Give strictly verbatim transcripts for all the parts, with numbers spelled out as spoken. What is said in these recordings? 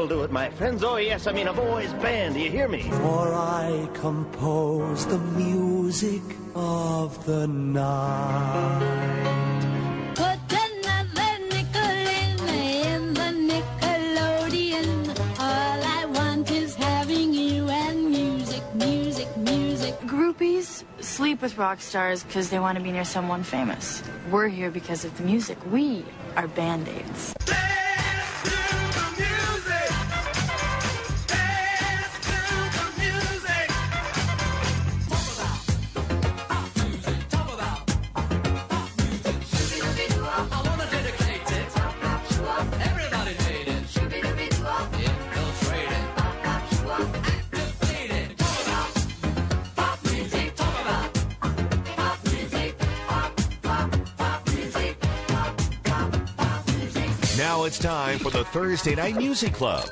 will do it, my friends. Oh, yes, I mean a boys' band. Do you hear me? For I compose the music of the night. Put another nickel in, in the Nickelodeon. All I want is having you and music, music, music. Groupies sleep with rock stars because they want to be near someone famous. We're here because of the music. We are Band-Aids. Now it's time for the Thursday Night Music Club.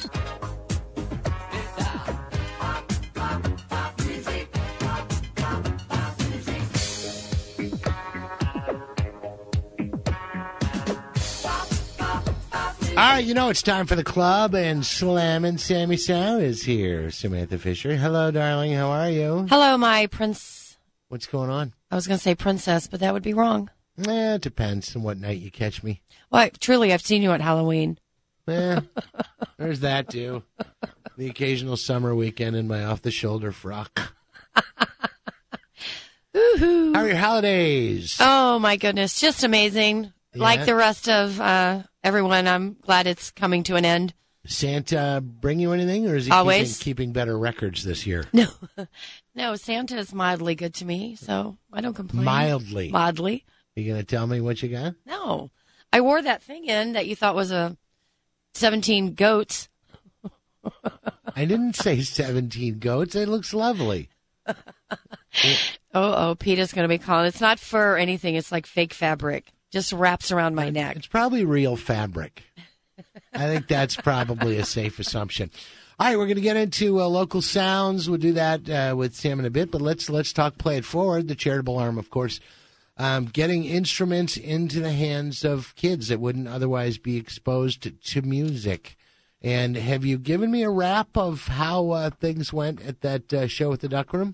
All right, you know it's time for the club, and Slammin' Sammy Sow is here. Samantha Fisher. Hello, darling. How are you? Hello, my prince. What's going on? I was going to say princess, but that would be wrong. Eh, it depends on what night you catch me. Well, I, truly, I've seen you at Halloween. Eh, there's that, too. The occasional summer weekend in my off-the-shoulder frock. Woohoo. How are your holidays? Oh, my goodness. Just amazing. Yeah. Like the rest of uh, everyone, I'm glad it's coming to an end. Santa bring you anything, or is he Always. keeping, keeping better records this year? No. No, Santa is mildly good to me, so I don't complain. Mildly? Mildly. You going to tell me what you got? No. I wore that thing in that you thought was a seventeen goats. I didn't say seventeen goats. It looks lovely. oh, oh, Peter's going to be calling. It's not fur or anything. It's like fake fabric. Just wraps around my neck. It's probably real fabric. I think that's probably a safe assumption. All right, we're going to get into uh, local sounds. We'll do that uh, with Sam in a bit, but let's let's talk Play It Forward, the charitable arm, of course, um, getting instruments into the hands of kids that wouldn't otherwise be exposed to, to music. And have you given me a wrap of how uh, things went at that uh, show at the Duck Room?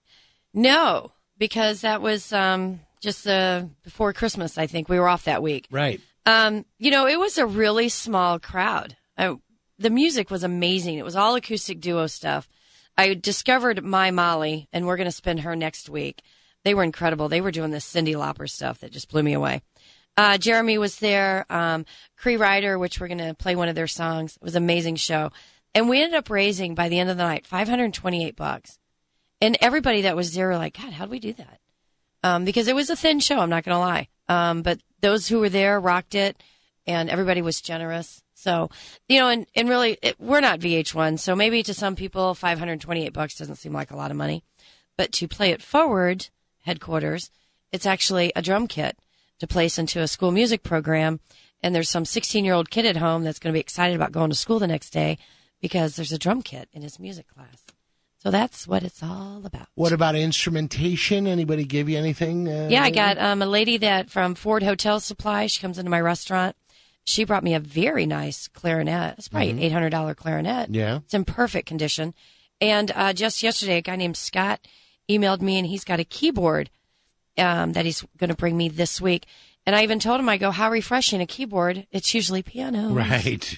No, because that was um, just uh, before Christmas, I think. We were off that week. Right. Um, you know, it was a really small crowd. I, the music was amazing. It was all acoustic duo stuff. I discovered My Molly, and we're going to spend her next week. They were incredible. They were doing this Cyndi Lauper stuff that just blew me away. Uh, Jeremy was there, um, Cree Ryder, which we're going to play one of their songs. It was an amazing show. And we ended up raising, by the end of the night, five hundred twenty-eight bucks. And everybody that was there were like, God, how did we do that? Um, because it was a thin show, I'm not going to lie. Um, but those who were there rocked it, and everybody was generous. So, you know, and, and really, it, we're not V H one, so maybe to some people, five hundred twenty-eight bucks doesn't seem like a lot of money. But to Play It Forward headquarters, it's actually a drum kit to place into a school music program. And there's some sixteen-year-old kid at home that's going to be excited about going to school the next day because there's a drum kit in his music class. So that's what it's all about. What about instrumentation? Anybody give you anything? Uh, yeah, I got um, a lady that from Ford Hotel Supply. She comes into my restaurant. She brought me a very nice clarinet. It's probably Mhm. an eight hundred dollars clarinet. Yeah. It's in perfect condition. And uh, just yesterday, a guy named Scott emailed me, and he's got a keyboard um, that he's going to bring me this week. And I even told him, I go, how refreshing a keyboard. It's usually piano. Right.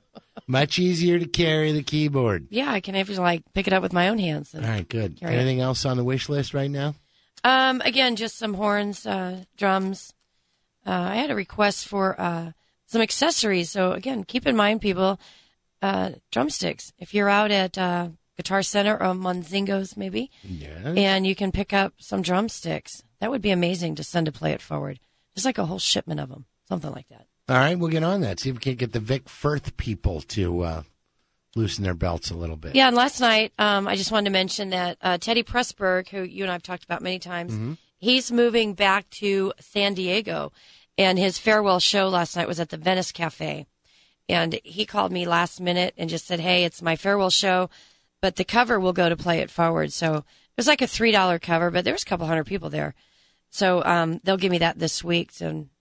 Much easier to carry the keyboard. Yeah, I can even like pick it up with my own hands. All right, good. carry it. Anything else on the wish list right now? Um, again, just some horns, uh, drums. Uh, I had a request for uh, some accessories. So again, keep in mind, people, uh, drumsticks. If you're out at uh, Guitar Center or Monzingo's, maybe, Yeah. and you can pick up some drumsticks, that would be amazing to send to Play It Forward. Just like a whole shipment of them, something like that. All right, we'll get on that. See if we can get the Vic Firth people to uh, loosen their belts a little bit. Yeah, and last night, um, I just wanted to mention that uh, Teddy Pressburg, who you and I have talked about many times, Mhm. he's moving back to San Diego, and his farewell show last night was at the Venice Cafe. And he called me last minute and just said, hey, it's my farewell show, but the cover will go to Play It Forward. So it was like a three dollar cover, but there was a couple hundred people there. So um, they'll give me that this week, and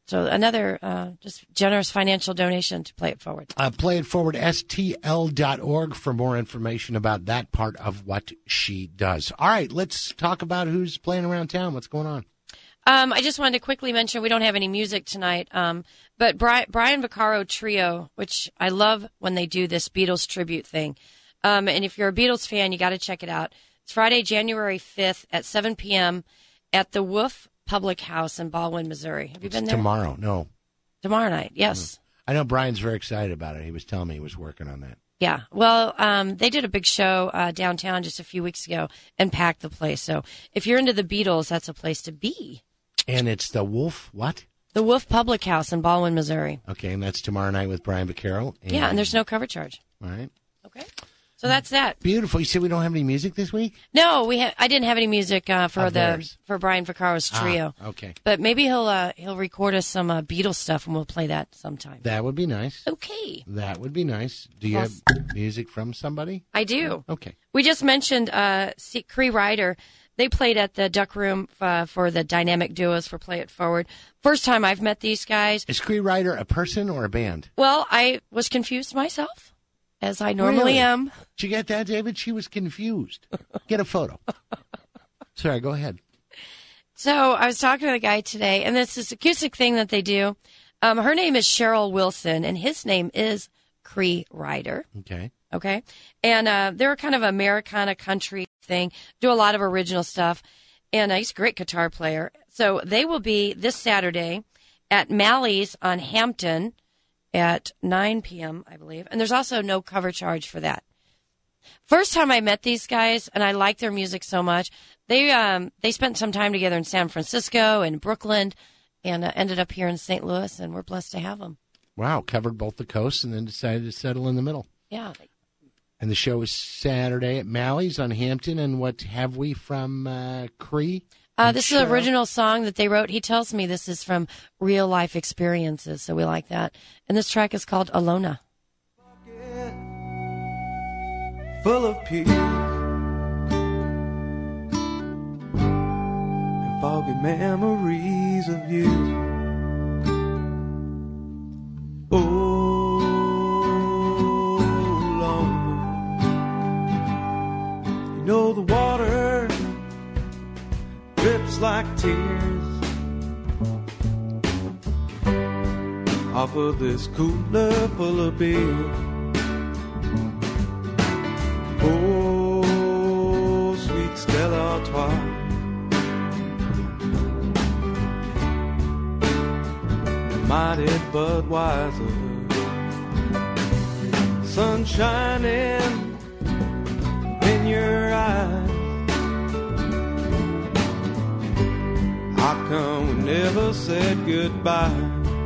So another uh, just generous financial donation to Play It Forward. Uh, Play It Forward, S T L dot org for more information about that part of what she does. All right, let's talk about who's playing around town. What's going on? Um, I just wanted to quickly mention we don't have any music tonight, um, but Brian, Brian Vaccaro Trio, which I love when they do this Beatles tribute thing. Um, and if you're a Beatles fan, you got to check it out. It's Friday, January fifth at seven p.m. at the Wolf Public House in Baldwin, Missouri. Have you It's been there? Tomorrow, no. Tomorrow night, yes. I know Brian's very excited about it. He was telling me he was working on that. Yeah. Well, um, they did a big show uh, downtown just a few weeks ago and packed the place. So if you're into the Beatles, that's a place to be. And it's the Wolf, what? The Wolf Public House in Baldwin, Missouri. Okay, and that's tomorrow night with Brian Vaccaro. And, Yeah, and there's no cover charge. All right. Okay. So that's that. Beautiful. You said we don't have any music this week? No, we ha- I didn't have any music uh, for Of the theirs. for Brian Vaccaro's trio. Ah, okay. But maybe he'll uh, he'll record us some uh, Beatles stuff and we'll play that sometime. That would be nice. Okay. That would be nice. Do you Well, have music from somebody? I do. Okay. We just mentioned uh, C- Cree Ryder. They played at the Duck Room uh, for the Dynamic Duos for Play It Forward. First time I've met these guys. Is Cree Ryder a person or a band? Well, I was confused myself, as I normally Really? am. Did you get that, David? She was confused. Get a photo. Sorry, go ahead. So I was talking to the guy today, and this is acoustic thing that they do. Um, her name is Cheryl Wilson, and his name is Cree Ryder. Okay. Okay. And uh, they're kind of Americana country thing, do a lot of original stuff. And uh, he's a great guitar player. So they will be this Saturday at Mally's on Hampton at nine p.m., I believe. And there's also no cover charge for that. First time I met these guys, and I like their music so much, they um, they spent some time together in San Francisco and Brooklyn and uh, ended up here in Saint Louis, and we're blessed to have them. Wow, covered both the coasts and then decided to settle in the middle. Yeah. And the show is Saturday at Mally's on Hampton. And what have we from uh, Cree? Uh, this is Cheryl? an original song that they wrote. He tells me this is from real life experiences, so we like that. And this track is called Alona. Full of peace and foggy memories of you. Oh, Lord, you know the water drips like tears off of this cooler full of beer. Oh, sweet Stella Artois, mighty Budweiser, sun shining in your eyes. How come we never said goodbye?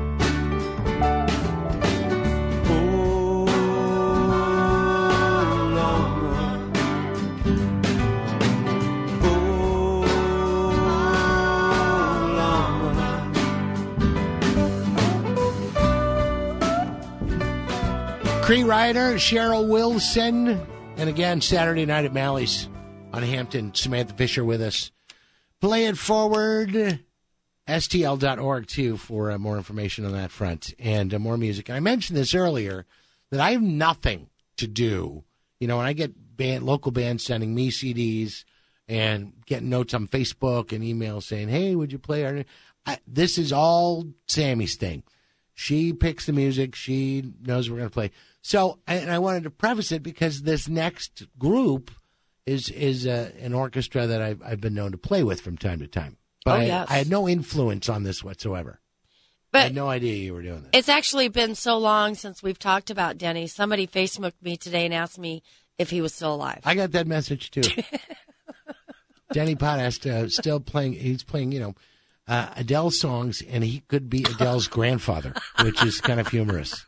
Cree Ryder, Cheryl Wilson, and again, Saturday night at Mally's on Hampton. Samantha Fisher with us. Play It Forward, S T L dot org, too, for uh, more information on that front and uh, more music. And I mentioned this earlier, that I have nothing to do. You know, when I get band, local bands sending me C Ds and getting notes on Facebook and emails saying, hey, would you play our... I, this is all Sammy's thing. She picks the music. She knows we're going to play. So, and I wanted to preface it because this next group is is uh, an orchestra that I've, I've been known to play with from time to time. But Oh, I, yes. I had no influence on this whatsoever. I But had no idea you were doing this. it's actually been so long since we've talked about Denny. Somebody Facebooked me today and asked me if he was still alive. I got that message, too. Denny Pothast uh, still playing, he's playing, you know, uh, Adele songs, and he could be Adele's grandfather, which is kind of humorous.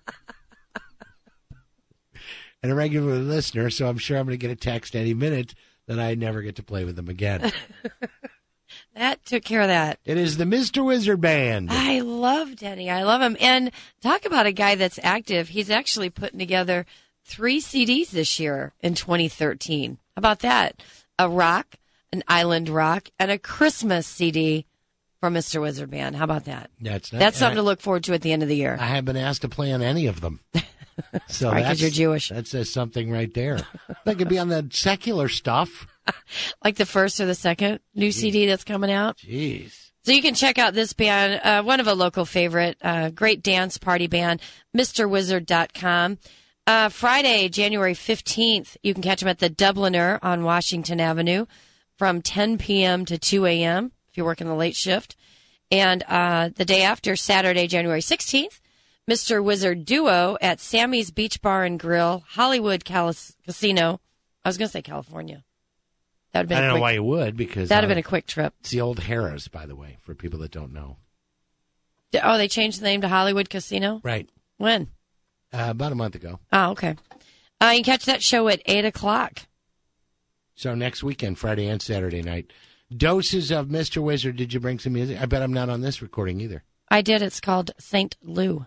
And a regular listener, so I'm sure I'm going to get a text any minute that I never get to play with him again. That took care of that. It is the Mister Wizard Band. I love Denny. I love him. And talk about a guy that's active. He's actually putting together three C Ds this year in twenty thirteen. How about that? A rock, an island rock, and a Christmas C D. from Mister Wizard Band. How about that? That's not, That's something I, to look forward to at the end of the year. I haven't been asked to play on any of them. So Right, 'cause that's, you're Jewish. That says something right there. They could be on the secular stuff. Like the first or the second new C D that's coming out. Jeez. So you can check out this band, uh, one of a local favorite, uh, great dance party band, Mr Wizard dot com. Uh, Friday, January fifteenth, you can catch them at the Dubliner on Washington Avenue from ten p.m. to two a.m. if you're working the late shift. And uh, the day after, Saturday, January sixteenth, Mister Wizard Duo at Sammy's Beach Bar and Grill, Hollywood Cal- Casino. I was going to say California. That would have been I a don't quick, know why you would, because that'd have uh, been a quick trip. it's the old Harrah's, by the way, for people that don't know. Oh, they changed the name to Hollywood Casino? Right. When? Uh, about a month ago. Oh, okay. Uh, you can catch that show at eight o'clock. So next weekend, Friday and Saturday night. Doses of Mister Wizard. Did you bring some music? I bet I'm not on this recording either. I did. It's called Saint Lou.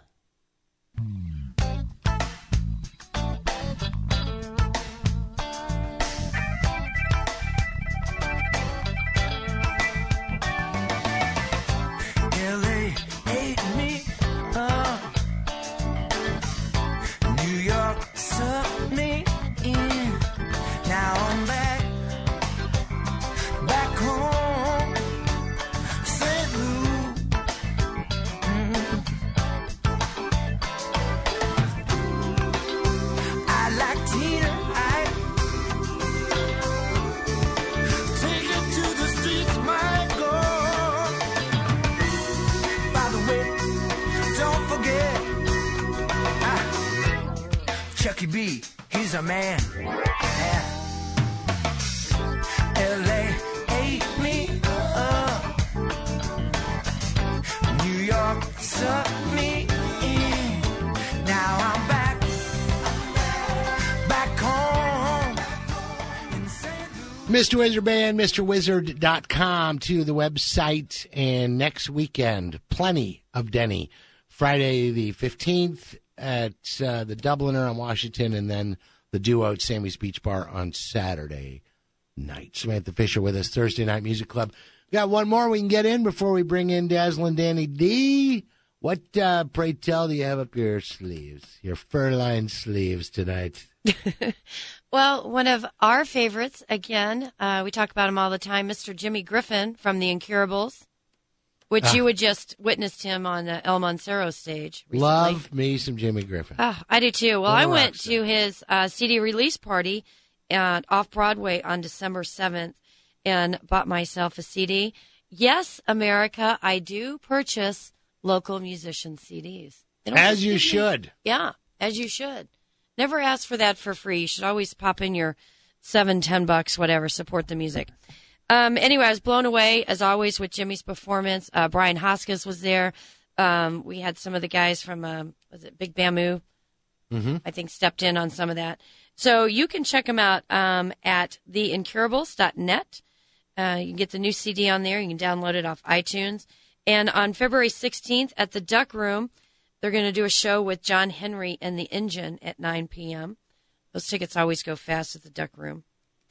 L A ate me up. New York sucked me in. Now I'm back, back home, Saint Louis. Mm. I like Tina, I take it to the streets, my God. By the way, don't forget, ah, Chucky B, he's a man. Yeah. L A ate me up. New York sucked me in. Now I'm back, back home in Saint Louis. Mister Wizard Band, Mister Wizard dot com to the website. And next weekend, plenty of Denny. Friday the fifteenth at uh, the Dubliner on Washington, and then the Duo at Sammy's Beach Bar on Saturday night. Samantha Fisher with us, Thursday Night Music Club. We got one more we can get in before we bring in Dazzlin' Danny D. What, uh, pray tell, do you have up your sleeves, your fur-lined sleeves tonight? Well, one of our favorites, again, uh, we talk about him all the time, Mister Jimmy Griffin from the Incurables, which Ah. you had just witnessed him on the El Moncero stage recently. Love me some Jimmy Griffin. Oh, I do too. Well, What a I went rock star. to his uh, C D release party uh, off Broadway on December seventh and bought myself a C D. Yes, America, I do purchase local musician C Ds. They don't As just you give me- should. Yeah, as you should. Never ask for that for free. You should always pop in your seven, ten bucks, whatever, support the music. Um, anyway, I was blown away, as always, with Jimmy's performance. Uh, Brian Hoskins was there. Um, we had some of the guys from, um, was it Big Bamboo? Mm-hmm. I think stepped in on some of that. So you can check them out um, at the incurables dot net. Uh, you can get the new C D on there. You can download it off iTunes. And on February sixteenth at the Duck Room, they're going to do a show with John Henry and the Engine at nine p.m. Those tickets always go fast at the Duck Room.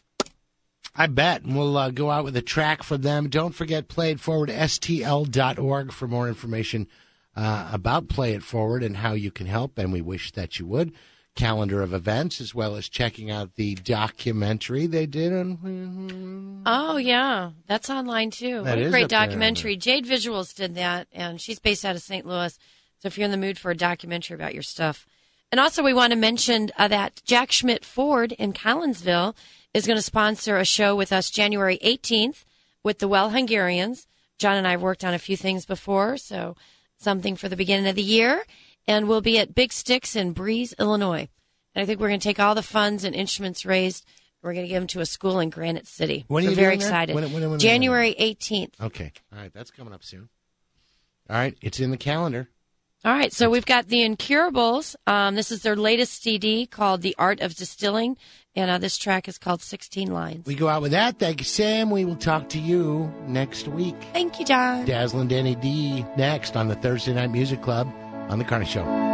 I bet. And we'll uh, go out with a track for them. Don't forget, Play It Forward, S T L dot org for more information uh, about Play It Forward and how you can help. And we wish that you would. Calendar of events, as well as checking out the documentary they did on. Oh, yeah. That's online, too. That What a is great up there. documentary. Jade Visuals did that, and she's based out of Saint Louis. So if you're in the mood for a documentary about your stuff. And also, we want to mention uh, that Jack Schmidt Ford in Collinsville is going to sponsor a show with us January eighteenth with the Well Hungarians. John and I have worked on a few things before, so something for the beginning of the year. And we'll be at Big Sticks in Breeze, Illinois. And I think we're going to take all the funds and instruments raised. We're going to give them to a school in Granite City. When are we're you very doing that? excited. When- when- when are you doing January eighteenth. Okay. All right. That's coming up soon. All right. It's in the calendar. All right, so we've got the Incurables. Um, this is their latest C D called The Art of Distilling, and uh, this track is called sixteen Lines. We go out with that. Thank you, Sam. We will talk to you next week. Thank you, John. Dazzlin' Danny D next on the Thursday Night Music Club on The Carney Show.